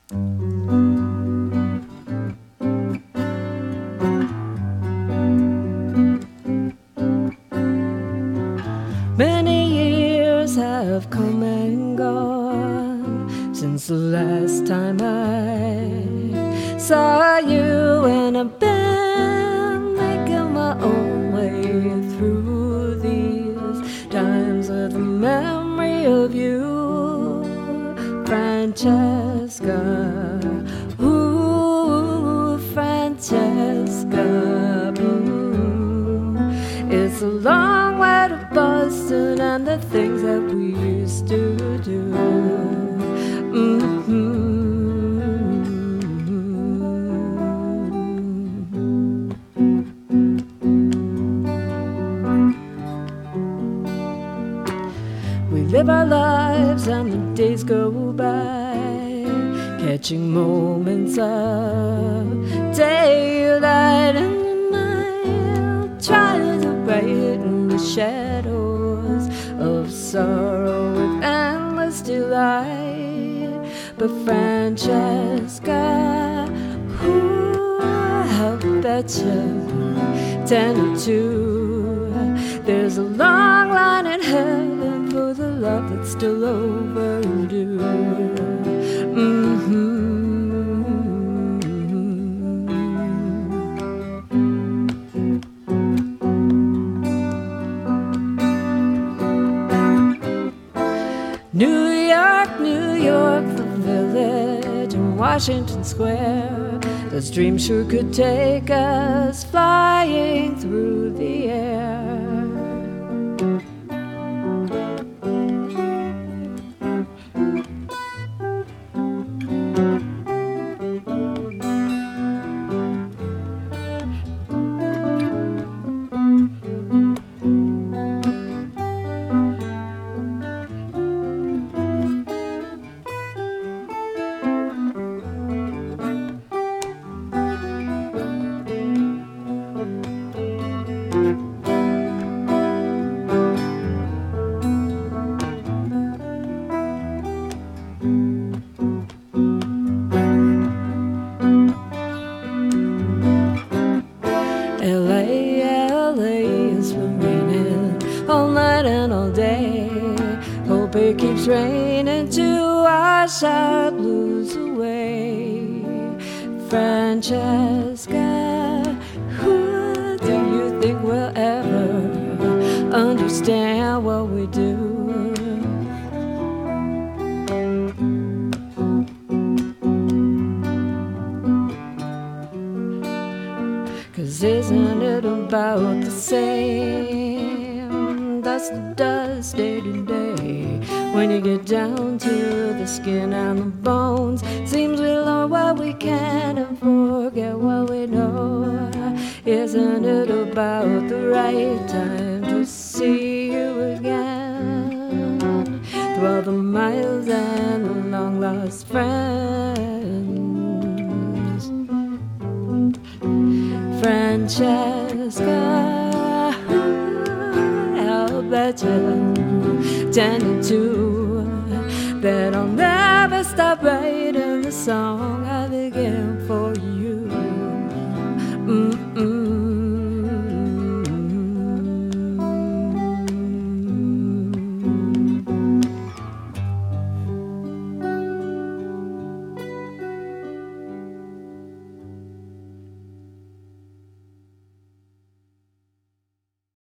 Many years have come and gone since the last time I saw you, and I've been making my own way through these times with the memory of you, Francesca. Ooh, Francesca. It's a long way to Boston and the things that we used to do. We live our lives and the days go by, catching moments of daylight in the night, trying to brighten the shadows of sorrow with endless delight. But Francesca, ooh, I bet you 10 to 2, there's a long line in heaven for the love that's still overdue. New York, New York, the village and Washington Square. Those dreams sure could take us flying through the air. Hope it keeps raining to wash our blues away. Francesca, who do you think will ever understand what we do? 'Cause isn't it about the same, dust to dust, day to day? When you get down to the skin and the bones, seems we learn what we can and forget what we know. Isn't it about the right time to see you again, through all the miles and the long lost friends? Francesca, I'll bet you 10 to 2 that I'll never stop writing the song I began